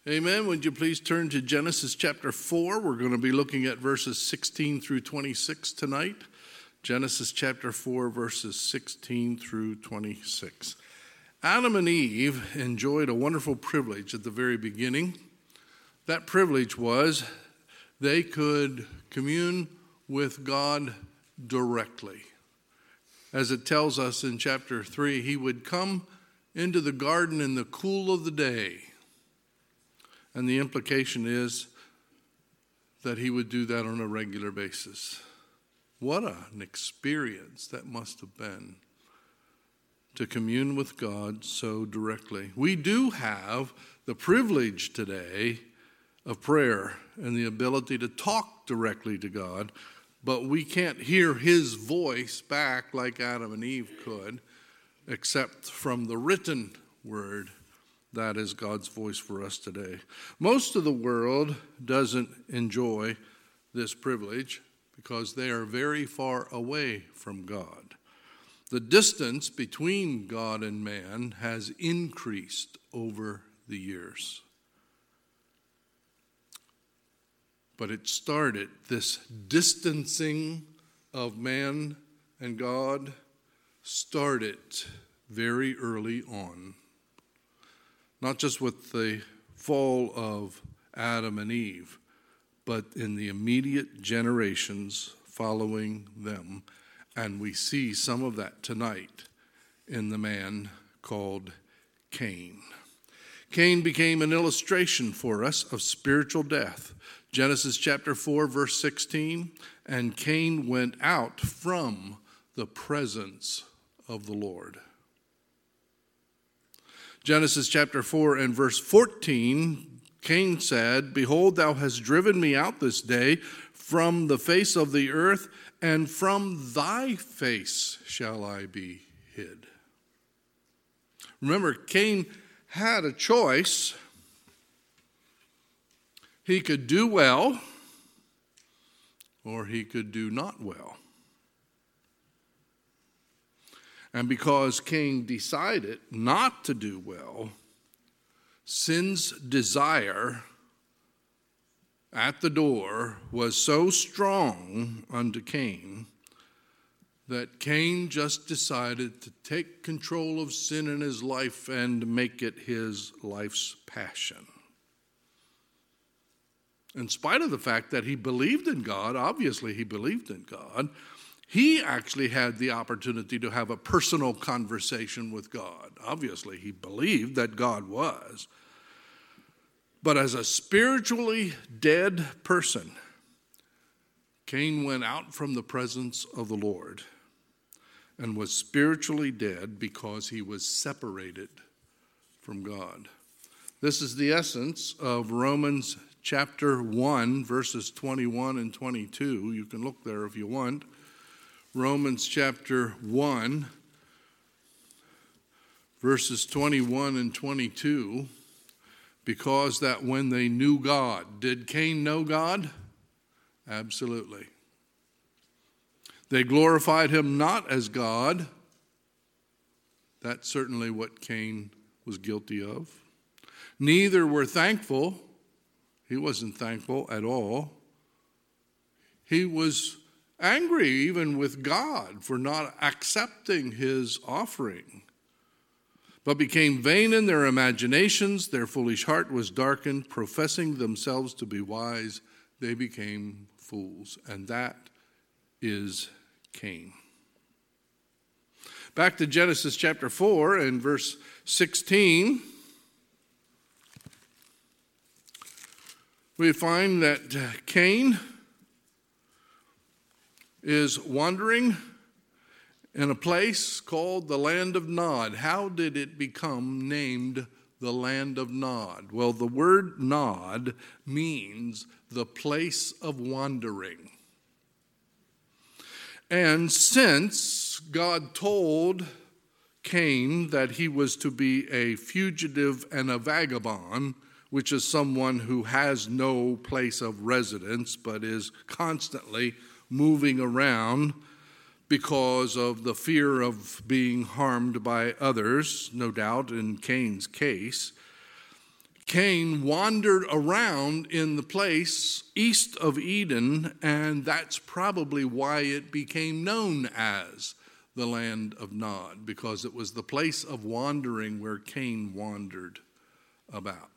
Amen. Would you please turn to Genesis chapter 4? We're going to be looking at verses 16 through 26 tonight. Genesis chapter 4, verses 16 through 26. Adam and Eve enjoyed a wonderful privilege at the very beginning. That privilege was they could commune with God directly. As it tells us in chapter 3, he would come into the garden in the cool of the day. And the implication is that he would do that on a regular basis. What an experience that must have been to commune with God so directly. We do have the privilege today of prayer and the ability to talk directly to God, but we can't hear his voice back like Adam and Eve could, except from the written word. That is God's voice for us today. Most of the world doesn't enjoy this privilege because they are very far away from God. The distance between God and man has increased over the years. But it started, this distancing of man and God started very early on. Not just with the fall of Adam and Eve, but in the immediate generations following them. And we see some of that tonight in the man called Cain. Cain became an illustration for us of spiritual death. Genesis chapter 4, verse 16, and Cain went out from the presence of the Lord. Genesis chapter 4 and verse 14, Cain said, "Behold, thou hast driven me out this day from the face of the earth, and from thy face shall I be hid." Remember, Cain had a choice. He could do well, or he could do not well. And because Cain decided not to do well, sin's desire at the door was so strong unto Cain that Cain just decided to take control of sin in his life and make it his life's passion. In spite of the fact that he believed in God, obviously he believed in God, he actually had the opportunity to have a personal conversation with God. Obviously, he believed that God was. But as a spiritually dead person, Cain went out from the presence of the Lord and was spiritually dead because he was separated from God. This is the essence of Romans chapter 1, verses 21 and 22. You can look there if you want. Romans chapter 1, verses 21 and 22, because that when they knew God, did Cain know God? Absolutely. They glorified him not as God. That's certainly what Cain was guilty of. Neither were thankful. He wasn't thankful at all. He was angry even with God for not accepting his offering, but became vain in their imaginations. Their foolish heart was darkened. Professing themselves to be wise, they became fools. And that is Cain. Back to Genesis chapter 4 and verse 16. We find that Cain is wandering in a place called the land of Nod. How did it become named the land of Nod? Well, the word Nod means the place of wandering. And since God told Cain that he was to be a fugitive and a vagabond, which is someone who has no place of residence but is constantly moving around because of the fear of being harmed by others, no doubt in Cain's case, Cain wandered around in the place east of Eden, and that's probably why it became known as the land of Nod, because it was the place of wandering where Cain wandered about.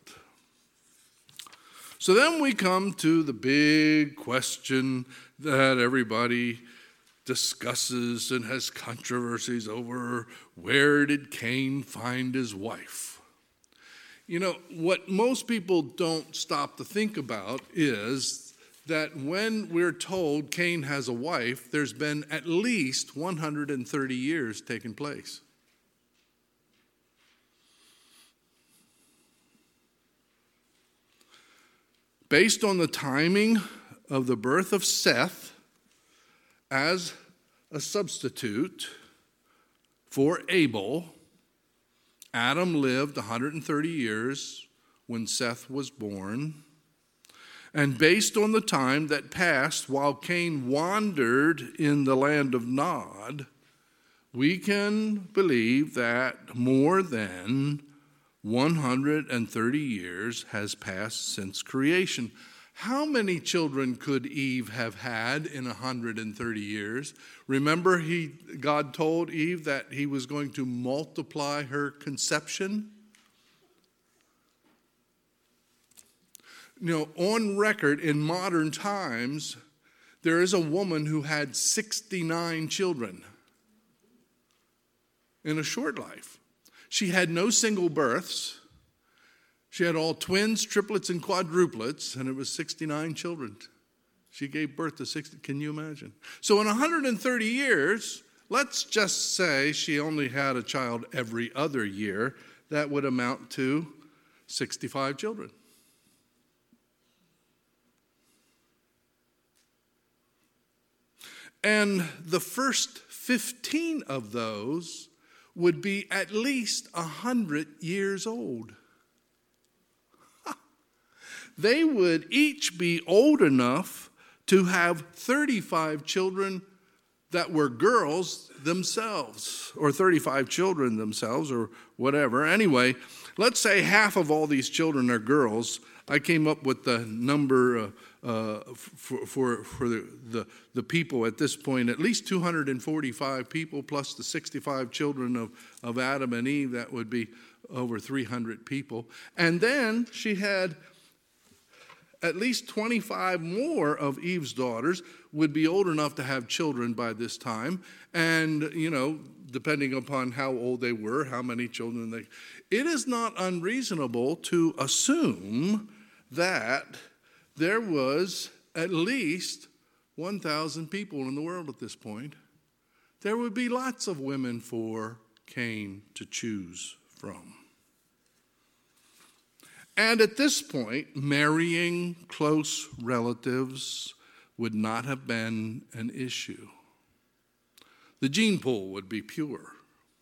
So then we come to the big question that everybody discusses and has controversies over: where did Cain find his wife? You know, what most people don't stop to think about is that when we're told Cain has a wife, there's been at least 130 years taking place. Based on the timing of the birth of Seth as a substitute for Abel, Adam lived 130 years when Seth was born. And based on the time that passed while Cain wandered in the land of Nod, we can believe that more than 130 years has passed since creation. How many children could Eve have had in 130 years? Remember, God told Eve that he was going to multiply her conception? You know, on record in modern times, there is a woman who had 69 children in a short life. She had no single births. She had all twins, triplets, and quadruplets, and it was 69 children. She gave birth to 60. Can you imagine? So in 130 years, let's just say she only had a child every other year. That would amount to 65 children. And the first 15 of those would be at least 100 years old. They would each be old enough to have 35 children that were girls themselves, or 35 children themselves, or whatever. Anyway, let's say half of all these children are girls. I came up with the number for the people at this point, at least 245 people, plus the 65 children of Adam and Eve. That would be over 300 people. And then she had at least 25 more of Eve's daughters would be old enough to have children by this time. And, you know, depending upon how old they were, how many children they... It is not unreasonable to assume that there was at least 1,000 people in the world at this point. There would be lots of women for Cain to choose from. And at this point, marrying close relatives would not have been an issue. The gene pool would be pure.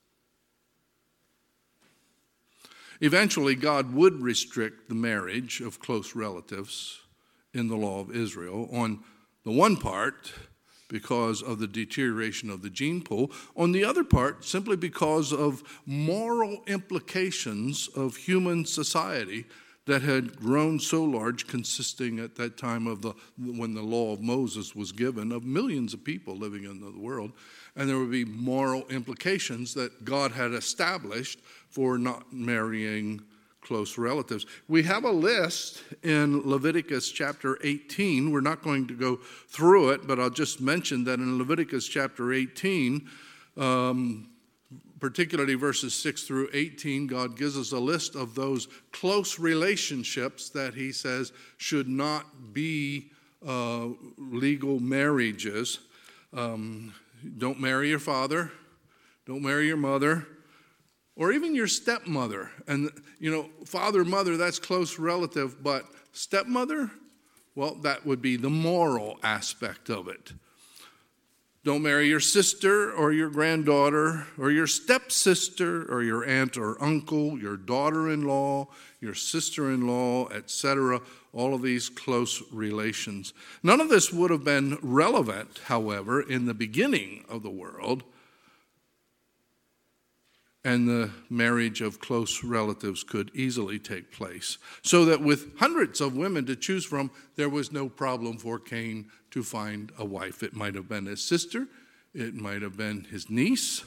Eventually, God would restrict the marriage of close relatives in the law of Israel. On the one part, because of the deterioration of the gene pool. On the other part, simply because of moral implications of human society that had grown so large, consisting at that time of when the law of Moses was given, of millions of people living in the world. And there would be moral implications that God had established for not marrying close relatives. We have a list in Leviticus chapter 18. We're not going to go through it, but I'll just mention that in Leviticus chapter 18, particularly verses 6 through 18, God gives us a list of those close relationships that he says should not be legal marriages. Don't marry your father. Don't marry your mother. Or even your stepmother. And, you know, father, mother, that's close relative. But stepmother, well, that would be the moral aspect of it. Don't marry your sister or your granddaughter or your stepsister or your aunt or uncle, your daughter-in-law, your sister-in-law, etc. All of these close relations. None of this would have been relevant, however, in the beginning of the world, and the marriage of close relatives could easily take place. So that with hundreds of women to choose from, there was no problem for Cain to find a wife. It might have been his sister, it might have been his niece,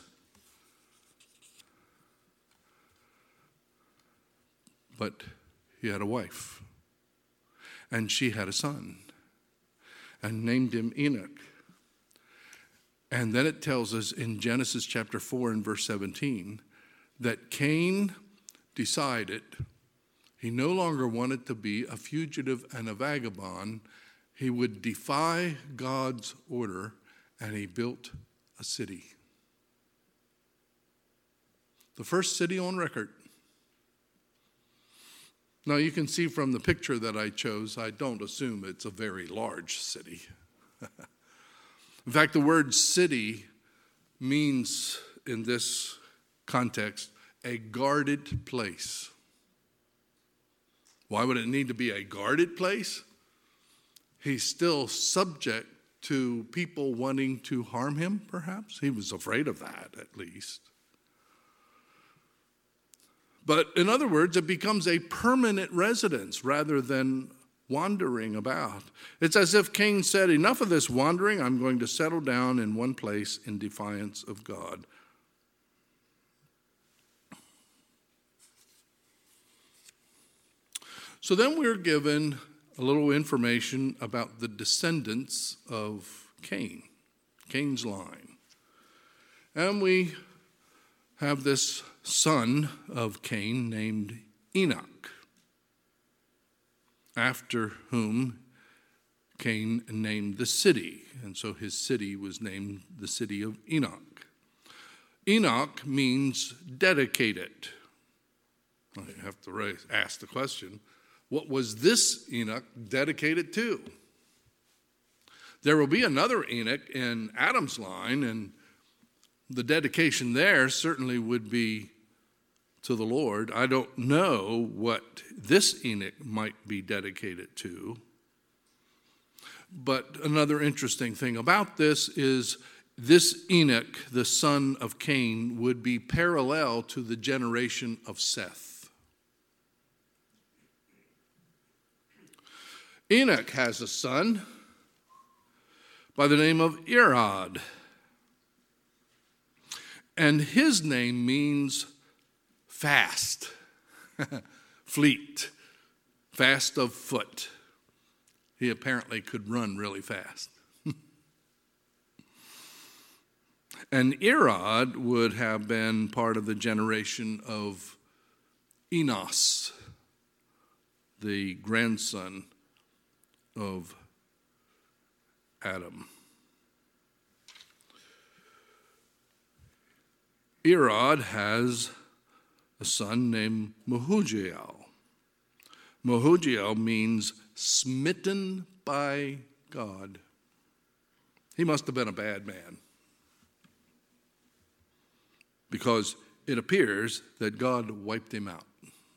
but he had a wife, and she had a son, and named him Enoch. And then it tells us in Genesis chapter 4 and verse 17 that Cain decided he no longer wanted to be a fugitive and a vagabond. He would defy God's order, and he built a city. The first city on record. Now you can see from the picture that I chose, I don't assume it's a very large city. In fact, the word city means, in this context, a guarded place. Why would it need to be a guarded place? He's still subject to people wanting to harm him, perhaps. He was afraid of that, at least. But in other words, it becomes a permanent residence rather than wandering about. It's as if Cain said, enough of this wandering, I'm going to settle down in one place in defiance of God. So then we're given a little information about the descendants of Cain, Cain's line. And we have this son of Cain named Enoch, after whom Cain named the city. And so his city was named the city of Enoch. Enoch means dedicated. I have to ask the question, what was this Enoch dedicated to? There will be another Enoch in Adam's line, and the dedication there certainly would be to the Lord. I don't know what this Enoch might be dedicated to. But another interesting thing about this is this Enoch, the son of Cain, would be parallel to the generation of Seth. Enoch has a son by the name of Irad. And his name means fast, fleet, fast of foot. He apparently could run really fast. And Irad would have been part of the generation of Enos, the grandson of Adam. Irad has a son named Mehujael. Mehujael means smitten by God. He must have been a bad man, because it appears that God wiped him out.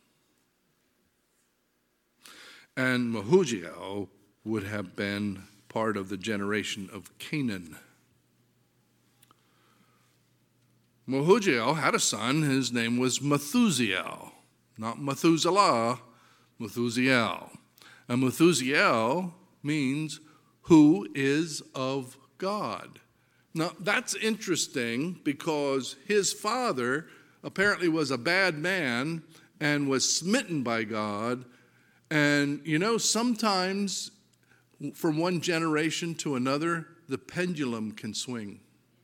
And Mehujael would have been part of the generation of Canaan. Mehujael had a son. His name was Methusiel, not Methuselah, Methusiel. And Methusiel means who is of God. Now, that's interesting because his father apparently was a bad man and was smitten by God. And, you know, sometimes from one generation to another, the pendulum can swing.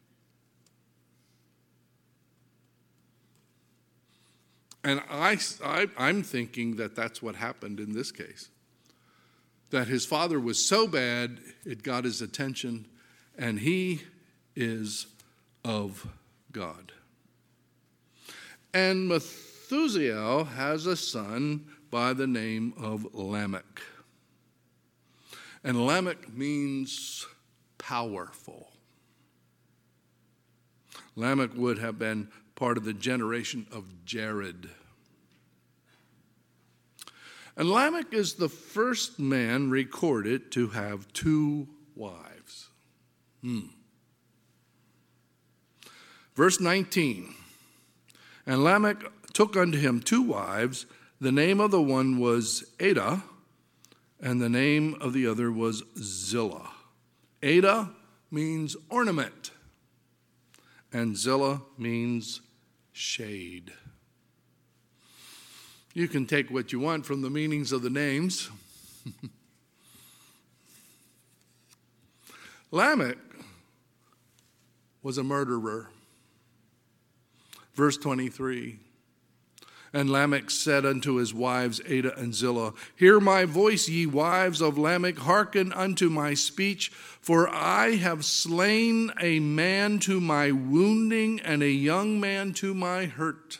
And I'm thinking that that's what happened in this case. That his father was so bad, it got his attention, and he is of God. And Methuselah has a son by the name of Lamech. And Lamech means powerful. Lamech would have been part of the generation of Jared. And Lamech is the first man recorded to have two wives. Verse 19. And Lamech took unto him 2 wives. The name of the one was Adah, and the name of the other was Zillah. Adah means ornament, and Zillah means shade. You can take what you want from the meanings of the names. Lamech was a murderer. Verse 23, and Lamech said unto his wives Adah and Zillah, Hear my voice, ye wives of Lamech, hearken unto my speech, for I have slain a man to my wounding, and a young man to my hurt.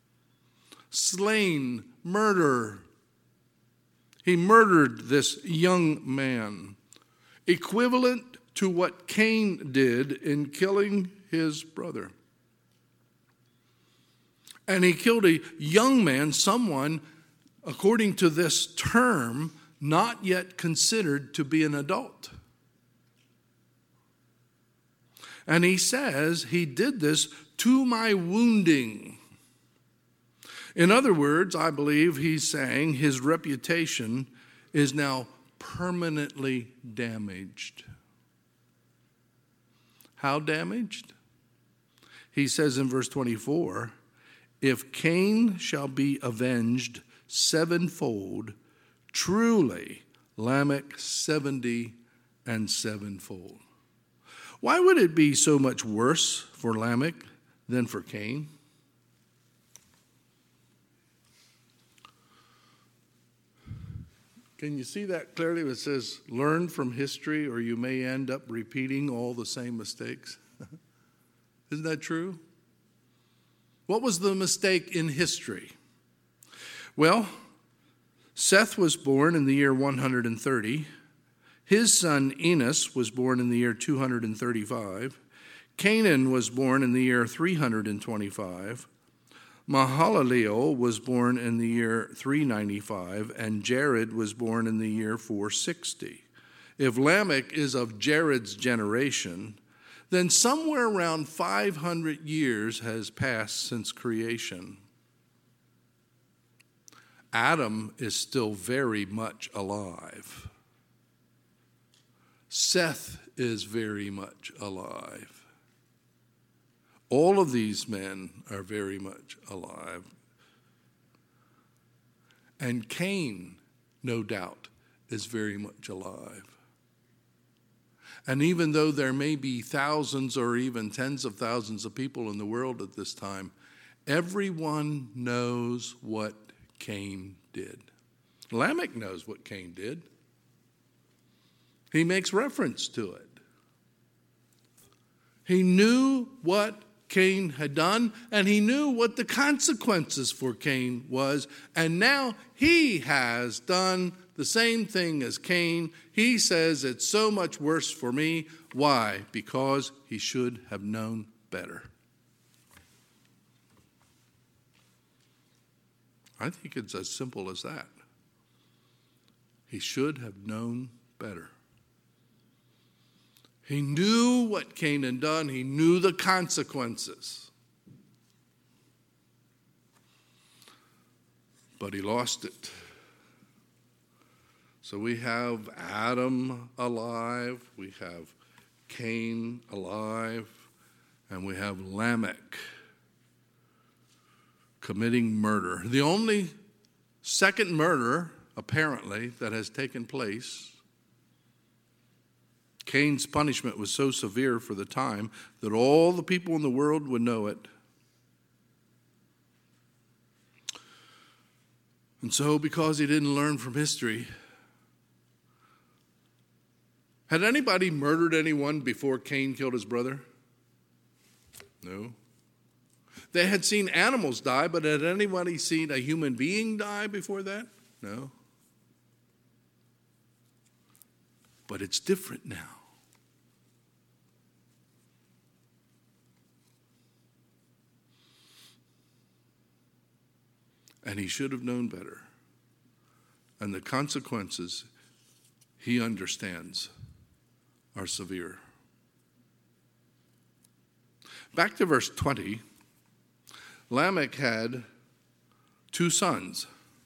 Slain, murder. He murdered this young man, equivalent to what Cain did in killing his brother. And he killed a young man, someone, according to this term, not yet considered to be an adult. And he says he did this to my wounding. In other words, I believe he's saying his reputation is now permanently damaged. How damaged? He says in verse 24, If Cain shall be avenged 7-fold, truly Lamech 70 and 7-fold. Why would it be so much worse for Lamech than for Cain? Can you see that clearly? It says, learn from history or you may end up repeating all the same mistakes. Isn't that true? What was the mistake in history? Well, Seth was born in the year 130. His son Enos was born in the year 235. Canaan was born in the year 325. Mahalaleel was born in the year 395, and Jared was born in the year 460. If Lamech is of Jared's generation, then somewhere around 500 years has passed since creation. Adam is still very much alive. Seth is very much alive. All of these men are very much alive. And Cain, no doubt, is very much alive. And even though there may be thousands or even tens of thousands of people in the world at this time, everyone knows what Cain did. Lamech knows what Cain did. He makes reference to it. He knew what Cain had done, and he knew what the consequences for Cain was, and now he has done the same thing as Cain. He says it's so much worse for me. Why? Because he should have known better. I think it's as simple as that. He should have known better. He knew what Cain had done. He knew the consequences. But he lost it. So we have Adam alive, we have Cain alive, and we have Lamech committing murder. The only second murder, apparently, that has taken place. Cain's punishment was so severe for the time that all the people in the world would know it. And so, because he didn't learn from history, had anybody murdered anyone before Cain killed his brother? No. They had seen animals die, but had anybody seen a human being die before that? No. But it's different now. And he should have known better. And the consequences, he understands, are severe. Back to verse 20. Lamech had 2 sons.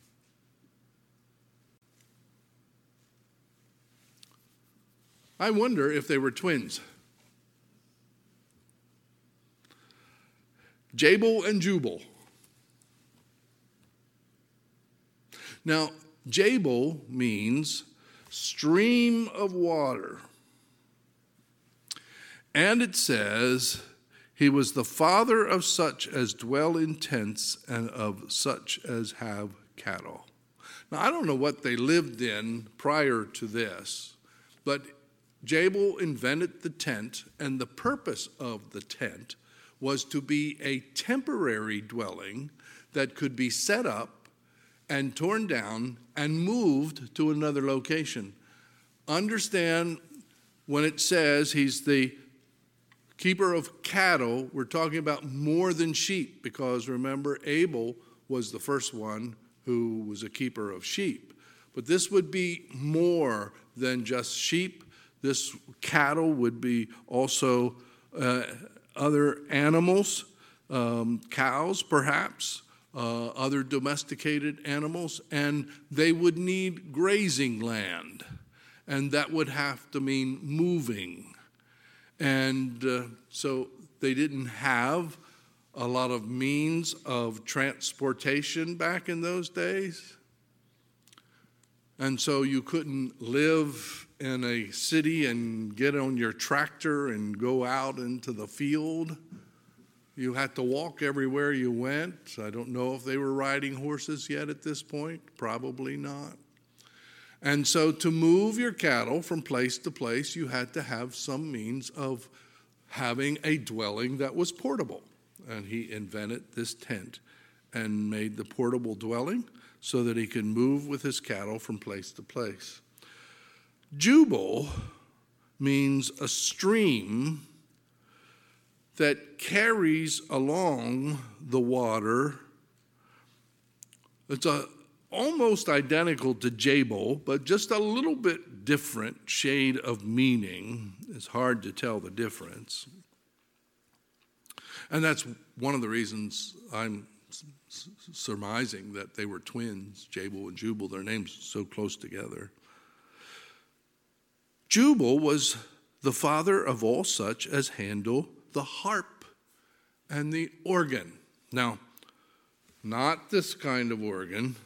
I wonder if they were twins. Jabal and Jubal. Now, Jabal means stream of water. And it says, he was the father of such as dwell in tents and of such as have cattle. Now, I don't know what they lived in prior to this, but Jabal invented the tent, and the purpose of the tent was to be a temporary dwelling that could be set up and torn down and moved to another location. Understand, when it says he's the keeper of cattle, we're talking about more than sheep, because remember, Abel was the first one who was a keeper of sheep. But this would be more than just sheep. This cattle would be also other animals, cows perhaps, other domesticated animals, and they would need grazing land, and that would have to mean moving. And so they didn't have a lot of means of transportation back in those days. And so you couldn't live in a city and get on your tractor and go out into the field. You had to walk everywhere you went. I don't know if they were riding horses yet at this point. Probably not. And so to move your cattle from place to place, you had to have some means of having a dwelling that was portable. And he invented this tent and made the portable dwelling so that he could move with his cattle from place to place. Jubal means a stream that carries along the water. It's almost identical to Jabal, but just a little bit different shade of meaning. It's hard to tell the difference. And that's one of the reasons I'm surmising that they were twins, Jabal and Jubal, their names so close together. Jubal was the father of all such as handle the harp and the organ. Now, not this kind of organ.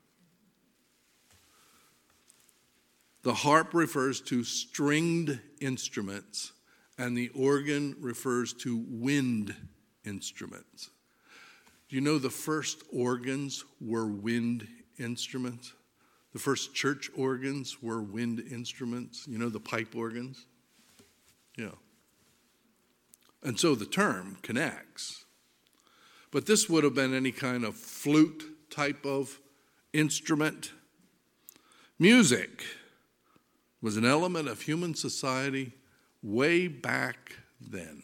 The harp refers to stringed instruments, and the organ refers to wind instruments. Do you know the first organs were wind instruments? The first church organs were wind instruments. You know the pipe organs? Yeah. And so the term connects. But this would have been any kind of flute type of instrument. Music was an element of human society way back then.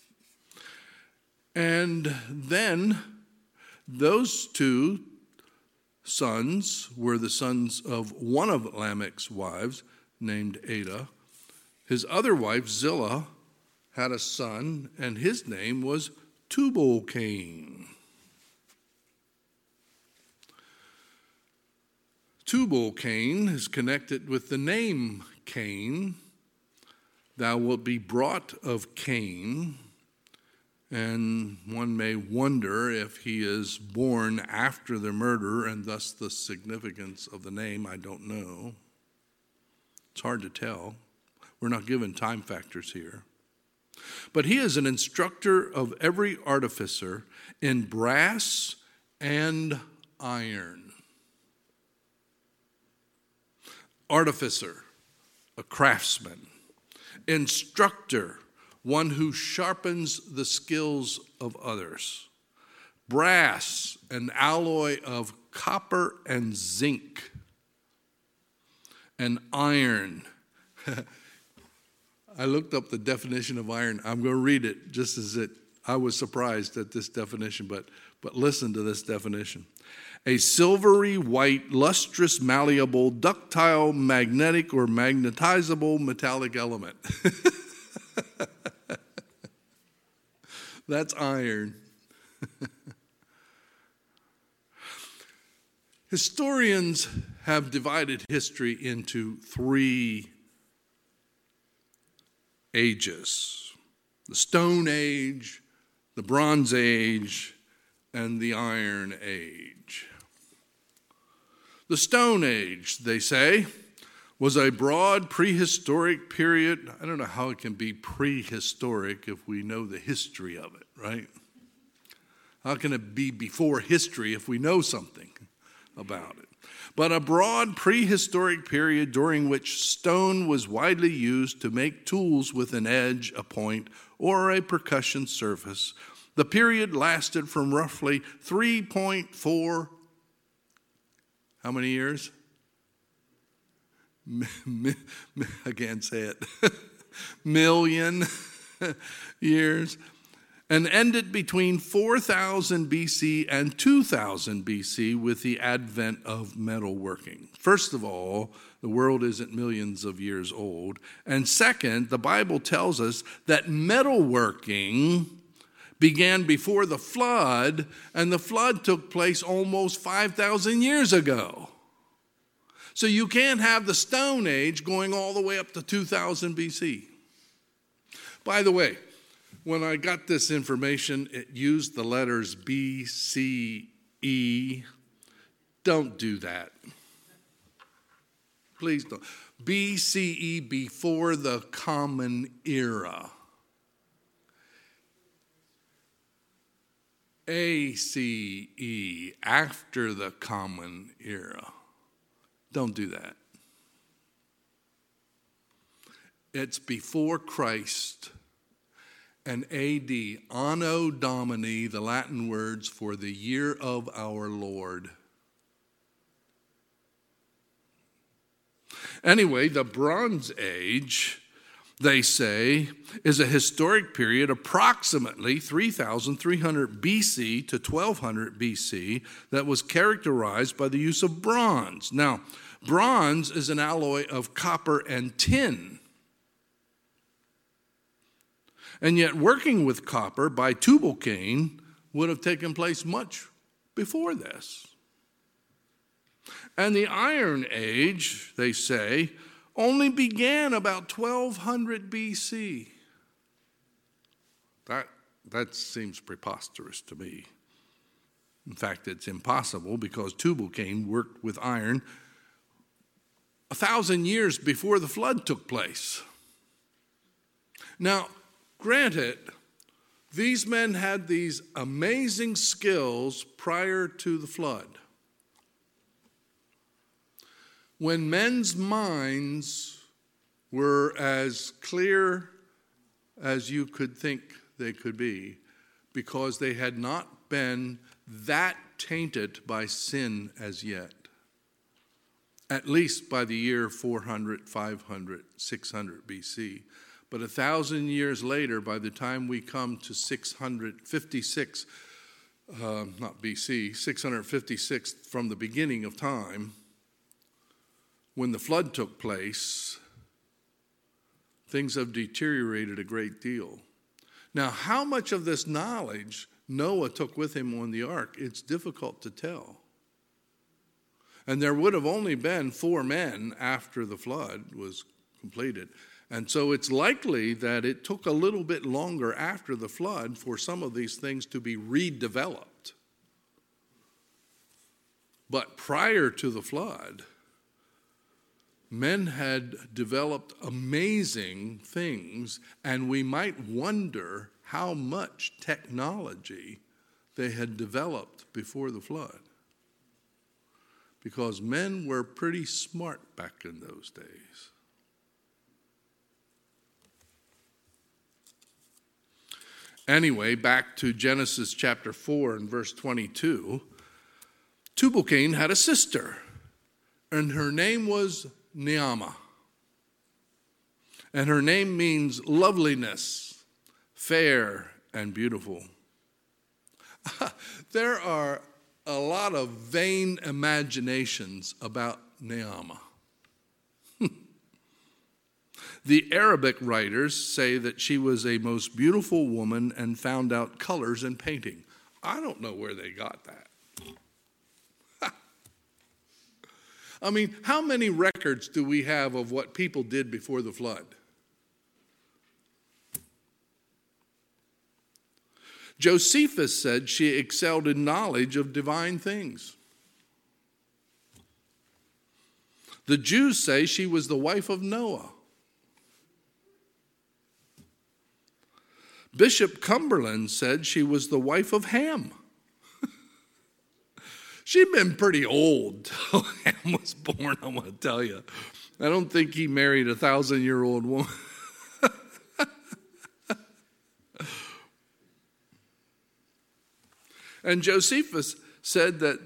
And then those 2 sons were the sons of one of Lamech's wives named Adah. His other wife, Zillah, had a son, and his name was Tubal-Cain. Tubal-Cain is connected with the name Cain. Thou wilt be brought of Cain. And one may wonder if he is born after the murder and thus the significance of the name. I don't know. It's hard to tell. We're not given time factors here. But he is an instructor of every artificer in brass and iron. Artificer, a craftsman. Instructor, one who sharpens the skills of others. Brass, an alloy of copper and zinc. And iron. I looked up the definition of iron. I'm going to read it just as it. I was surprised at this definition, but listen to this definition. A silvery white, lustrous, malleable, ductile, magnetic, or magnetizable metallic element. That's iron. Historians have divided history into three ages: the Stone Age, the Bronze Age, and the Iron Age. The Stone Age, they say, was a broad prehistoric period. I don't know how it can be prehistoric if we know the history of it, right? How can it be before history if we know something about it? But a broad prehistoric period during which stone was widely used to make tools with an edge, a point, or a percussion surface. The period lasted from roughly 3.4, how many years? I can't say it. million years. And ended between 4000 BC and 2000 BC with the advent of metalworking. First of all, the world isn't millions of years old. And second, the Bible tells us that metalworking began before the flood, and the flood took place almost 5,000 years ago. So you can't have the Stone Age going all the way up to 2000 BC. By the way, when I got this information, it used the letters B, C, E. Don't do that. Please don't. BCE, before the Common Era. ACE, after the Common Era. Don't do that. It's before Christ. And AD, Anno Domini, the Latin words for the year of our Lord. Anyway, the Bronze Age, they say, is a historic period approximately 3,300 BC to 1200 BC that was characterized by the use of bronze. Now, bronze is an alloy of copper and tin. And yet working with copper by Tubal-Cain would have taken place much before this. And the Iron Age, they say, only began about 1200 BC. That seems preposterous to me. In fact, it's impossible because Tubal-Cain worked with iron 1,000 years before the flood took place. Now, granted, these men had these amazing skills prior to the flood. When men's minds were as clear as you could think they could be, because they had not been that tainted by sin as yet, at least by the year 400, 500, 600 BC. But 1,000 years later, by the time we come to 656, not BC, 656 from the beginning of time, when the flood took place, things have deteriorated a great deal. Now, how much of this knowledge Noah took with him on the ark, it's difficult to tell. And there would have only been 4 men after the flood was completed. And so it's likely that it took a little bit longer after the flood for some of these things to be redeveloped. But prior to the flood, men had developed amazing things, and we might wonder how much technology they had developed before the flood. Because men were pretty smart back in those days. Anyway, back to Genesis chapter 4 and verse 22. Tubal-Cain had a sister, and her name was Naamah. And her name means loveliness, fair, and beautiful. There are a lot of vain imaginations about Naamah. The Arabic writers say that she was a most beautiful woman and found out colors in painting. I don't know where they got that. I mean, how many records do we have of what people did before the flood? Josephus said she excelled in knowledge of divine things. The Jews say she was the wife of Noah. Bishop Cumberland said she was the wife of Ham. She'd been pretty old till Ham was born, I want to tell you. I don't think he married a 1,000-year-old woman. And Josephus said that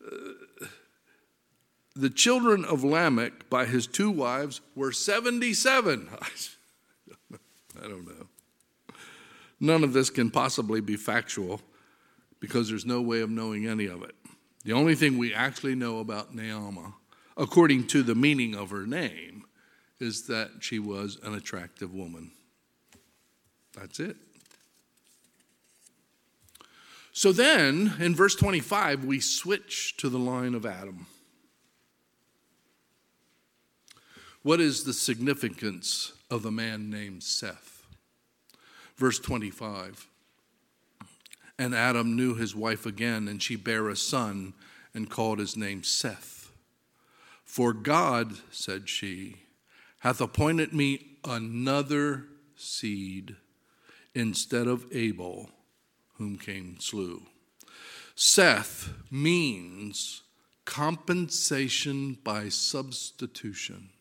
the children of Lamech by his 2 wives were 77. I don't know. None of this can possibly be factual because there's no way of knowing any of it. The only thing we actually know about Naomi, according to the meaning of her name, is that she was an attractive woman. That's it. So then, in verse 25, we switch to the line of Adam. What is the significance of the man named Seth? Verse 25. And Adam knew his wife again, and she bare a son and called his name Seth. For God, said she, hath appointed me another seed instead of Abel, whom Cain slew. Seth means compensation by substitution.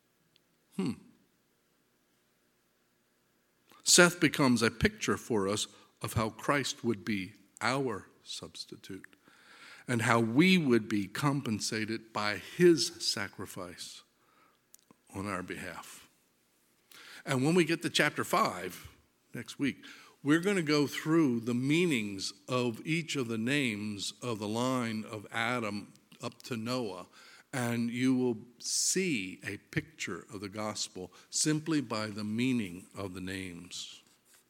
Seth becomes a picture for us of how Christ would be our substitute and how we would be compensated by his sacrifice on our behalf. And when we get to chapter 5 next week, we're going to go through the meanings of each of the names of the line of Adam up to Noah, and you will see a picture of the gospel simply by the meaning of the names.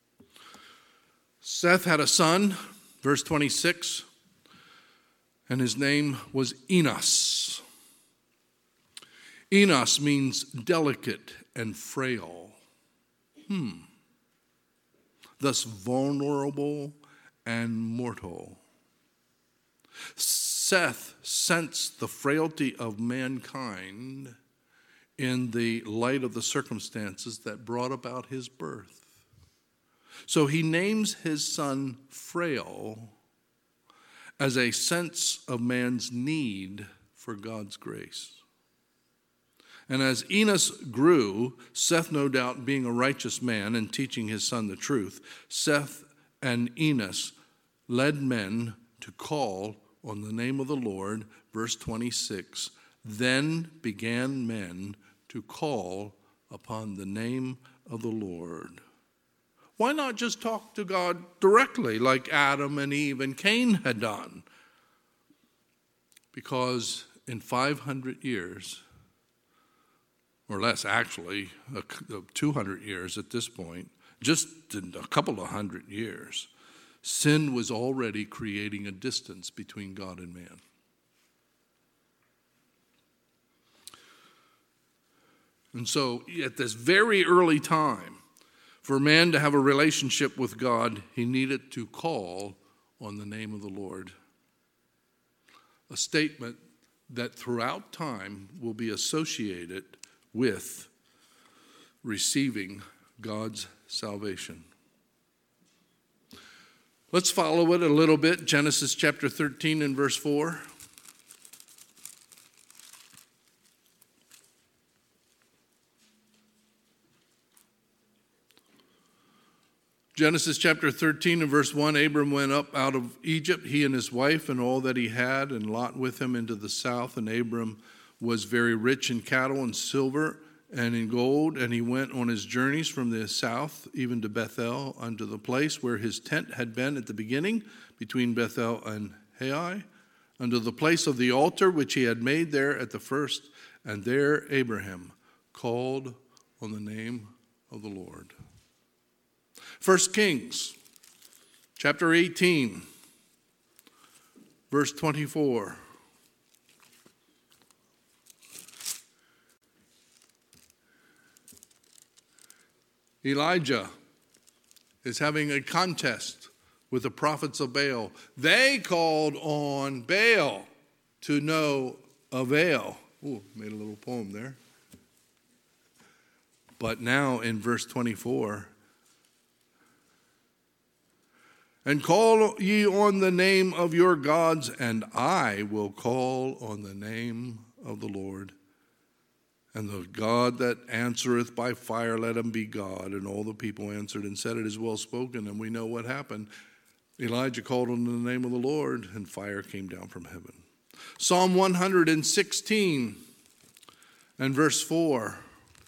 Seth had a son, verse 26, and his name was Enos. Enos means delicate and frail. Thus vulnerable and mortal. Seth sensed the frailty of mankind in the light of the circumstances that brought about his birth. So he names his son Frail as a sense of man's need for God's grace. And as Enos grew, Seth, no doubt being a righteous man and teaching his son the truth, Seth and Enos led men to call on the name of the Lord. Verse 26, then began men to call upon the name of the Lord. Why not just talk to God directly like Adam and Eve and Cain had done? Because in 500 years, or less actually, 200 years at this point, just in a couple of 100 years, sin was already creating a distance between God and man. And so at this very early time, for man to have a relationship with God, he needed to call on the name of the Lord. A statement that throughout time will be associated with receiving God's salvation. Let's follow it a little bit. Genesis chapter 13 and verse 4. Genesis chapter 13 and verse 1, Abram went up out of Egypt, he and his wife and all that he had, and Lot with him into the south. And Abram was very rich in cattle and silver and in gold. And he went on his journeys from the south, even to Bethel, unto the place where his tent had been at the beginning, between Bethel and Hai, unto the place of the altar which he had made there at the first. And there Abraham called on the name of the Lord. 1 Kings chapter 18, verse 24. Elijah is having a contest with the prophets of Baal. They called on Baal to no avail. Ooh, made a little poem there. But now in verse 24, and call ye on the name of your gods, and I will call on the name of the Lord. And the God that answereth by fire, let him be God. And all the people answered and said, it is well spoken. And we know what happened. Elijah called on the name of the Lord, and fire came down from heaven. Psalm 116 and verse 4.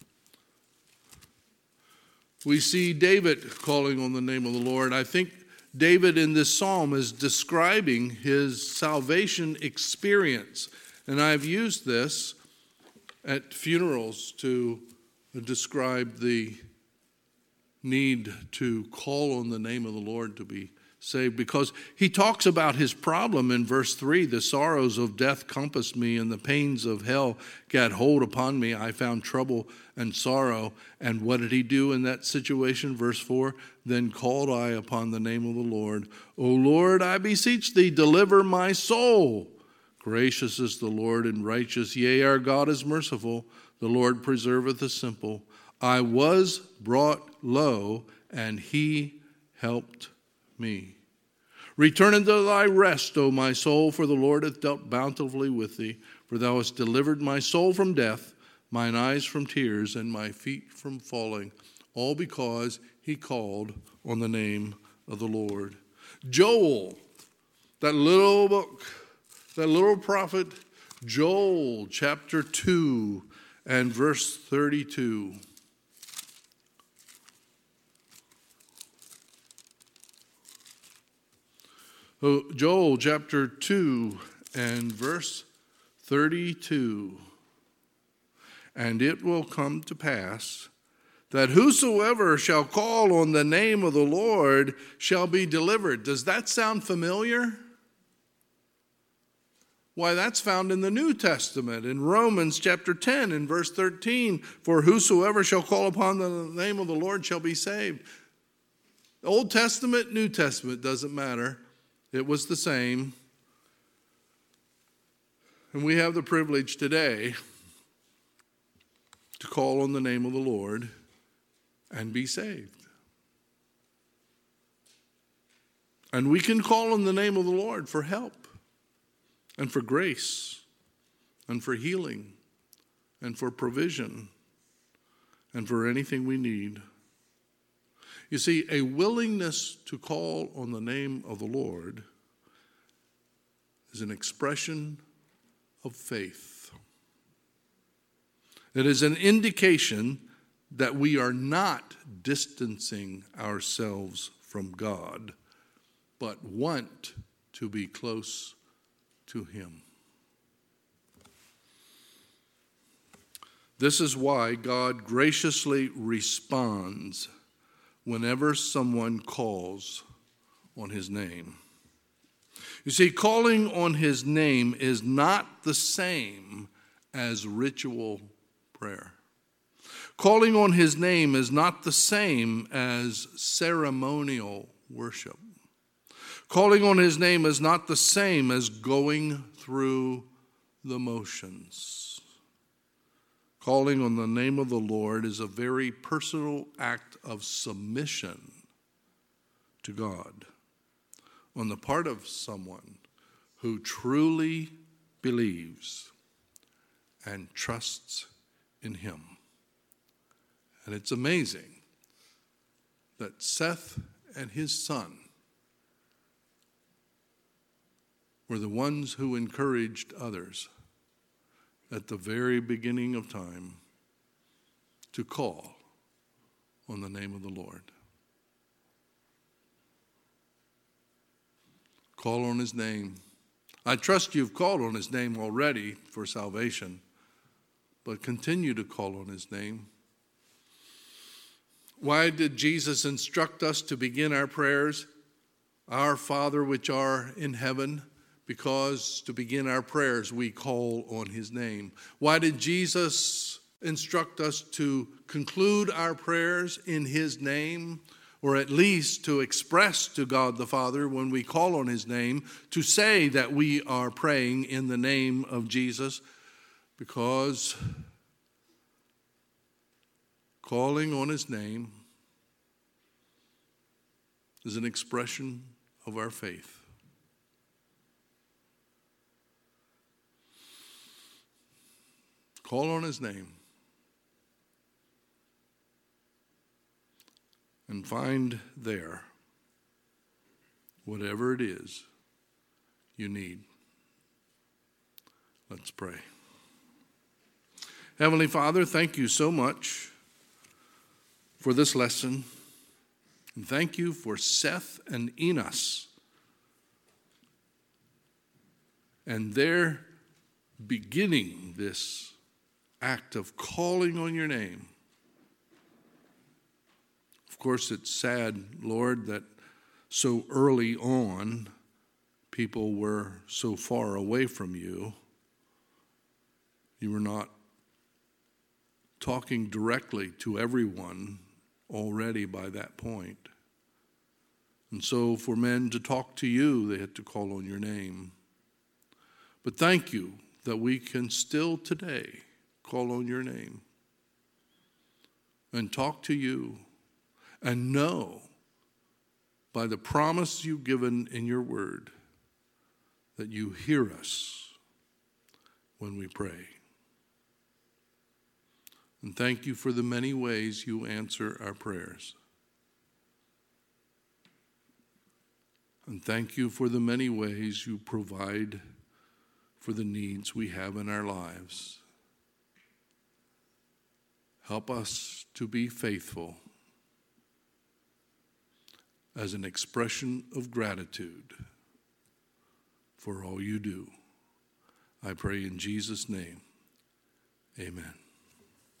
We see David calling on the name of the Lord. I think David in this psalm is describing his salvation experience. And I've used this at funerals to describe the need to call on the name of the Lord to be saved, because he talks about his problem in verse 3. The sorrows of death compassed me, and the pains of hell gat hold upon me. I found trouble and sorrow. And what did he do in that situation? Verse 4, then called I upon the name of the Lord. O Lord, I beseech thee, deliver my soul. Gracious is the Lord and righteous. Yea, our God is merciful. The Lord preserveth the simple. I was brought low, and he helped me. Return unto thy rest, O my soul, for the Lord hath dealt bountifully with thee. For thou hast delivered my soul from death, mine eyes from tears, and my feet from falling, all because he called on the name of the Lord. Joel, that little book, that little prophet, Joel, chapter 2 and verse 32. Joel chapter 2 and verse 32. And it will come to pass that whosoever shall call on the name of the Lord shall be delivered. Does that sound familiar? Why, that's found in the New Testament, in Romans chapter 10 and verse 13. For whosoever shall call upon the name of the Lord shall be saved. Old Testament, New Testament, doesn't matter. It was the same. And we have the privilege today to call on the name of the Lord and be saved. And we can call on the name of the Lord for help and for grace and for healing and for provision and for anything we need. You see, a willingness to call on the name of the Lord is an expression of faith. It is an indication that we are not distancing ourselves from God, but want to be close to Him. This is why God graciously responds whenever someone calls on His name. You see, calling on His name is not the same as ritual prayer. Calling on His name is not the same as ceremonial worship. Calling on His name is not the same as going through the motions. Calling on the name of the Lord is a very personal act of submission to God on the part of someone who truly believes and trusts in Him. And it's amazing that Seth and his son were the ones who encouraged others at the very beginning of time to call on the name of the Lord. Call on His name. I trust you've called on His name already for salvation, but continue to call on His name. Why did Jesus instruct us to begin our prayers, Our Father which art in heaven? Because to begin our prayers, we call on His name. Why did Jesus instruct us to conclude our prayers in his name, or at least to express to God the Father when we call on his name, to say that we are praying in the name of Jesus, because calling on his name is an expression of our faith. Call on his name and find there whatever it is you need. Let's pray. Heavenly Father, thank you so much for this lesson. And thank you for Seth and Enos and their beginning this act of calling on your name. Of course, it's sad, Lord, that so early on people were so far away from you. You were not talking directly to everyone already by that point. And so for men to talk to you, they had to call on your name. But thank you that we can still today call on your name and talk to you and know by the promise you've given in your word that you hear us when we pray. And thank you for the many ways you answer our prayers. And thank you for the many ways you provide for the needs we have in our lives. Help us to be faithful as an expression of gratitude for all you do. I pray in Jesus' name, amen.